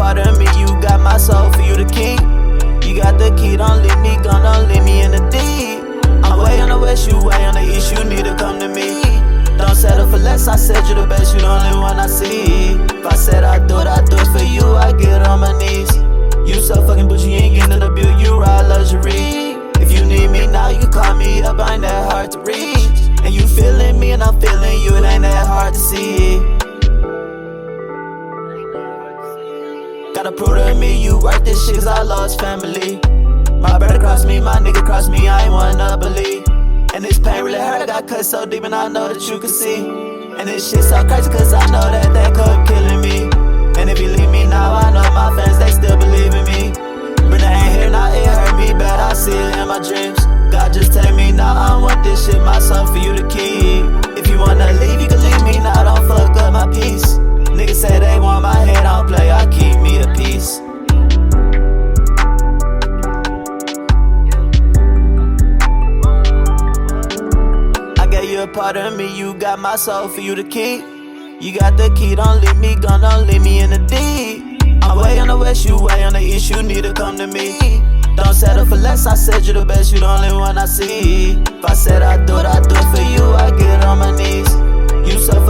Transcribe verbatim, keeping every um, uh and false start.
part of me, you got my soul for you to keep. You got the key, don't leave me gone, don't leave me in the deep. I'm way on the west, you way on the east, you need to come to me. Don't settle for less, I said you the best, you the only one I see. If I said I do it, I do it for you, I get on my knees. You so fucking bougie, you ain't getting the bill, you ride luxury. If you need me now, you call me up, I ain't that hard to reach. And you feeling me and I'm feeling you, it ain't that hard to see. Gotta prove to me you worth this shit, cause I lost family. My brother crossed me, my nigga crossed me, I ain't wanna believe. And this pain really hurt, I got cut so deep and I know that you can see. And this shit so crazy cause I know that that could killing me. And if you leave me now, I know my fans, they still believe in me. Brenda ain't here now, it hurt me bad, I see it in my dreams. God just tell me now, I want this shit myself for you to keep. If you wanna leave, you can leave me now, don't fuck up my peace. Niggas say they want my head, I don't play, I keep me a piece. You a part of me, you got my soul for you to keep. You got the key, don't leave me gone, don't leave me in the deep. I'm way on the west, you way on the east, you need to come to me. Don't settle for less, I said you the best, you the only one I see. If I said I do it, I do it for you, I get on my knees. You suffer